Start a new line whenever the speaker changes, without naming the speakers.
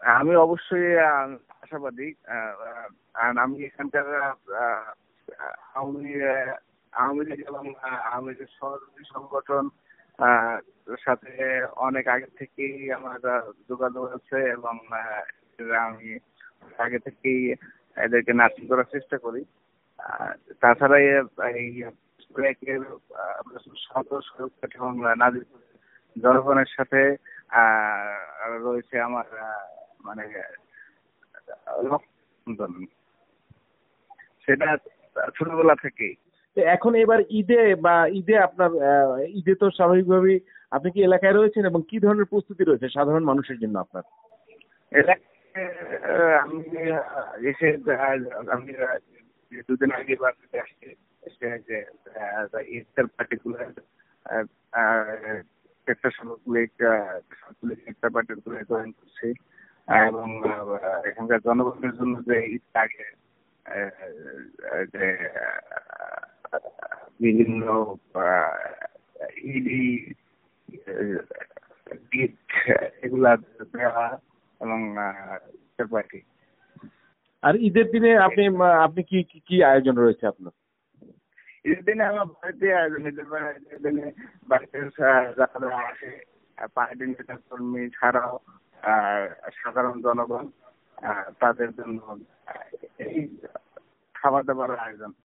আমি অবশ্যই আশাবাদী। আর আমি এখানকার আওয়ামী আওয়ামী লীগ এবং আওয়ামী লীগের সহযোগী সংগঠন সাথে অনেক আগে থেকেই আমার যোগাযোগ আছে এবং আমি আগে থেকেই এদেরকে নার্সিং করার চেষ্টা করি। তাছাড়া এই ব্র্যাকের সদস্য এবং নাজিরপুর জনগণের সাথে রয়েছে আমার মানে লক্ষণ, সেটা ছোটবেলা থেকেই।
এখন এবার ঈদে আপনার ঈদে তো স্বাভাবিকভাবেই আপনি কি এলাকায় রয়েছেন এবং কি ধরনের প্রস্তুতি রয়েছে সাধারণ মানুষের জন্য আপনার
এলাকায়? আমি এসে আমি দুদিন আগে বাড়িতে আসছি, এসে যে ইফতার পার্টিকুলার একটা সবগুলো ইফতার পার্টিকুলার জয়েন করছি এবং এখানকার জনগণের জন্য যে ঈদ আগে যে বিভিন্ন ঈদি গিফট এগুলা দেওয়া এবং পার্টি।
আর ঈদের দিনে আপনি কি কি আয়োজন রয়েছে আপনার?
ঈদের দিনে আমার বাড়িতে আয়োজন, ঈদের দিনে বাড়িতে যারা আসে পার্টি নেতা কর্মী ছাড়াও সাধারণ জনগণ, তাদের জন্য এই খাবার দাবার আয়োজন।